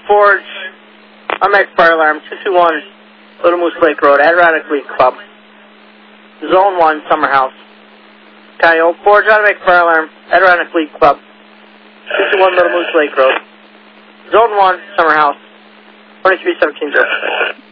Forge, automatic fire alarm, 221 Little Moose Lake Road, Adirondack League Club. Zone 1, Summer House. Coyote Forge, automatic fire alarm, Adirondack League Club, 221 Little Moose Lake Road. Zone 1, Summer House, 23170.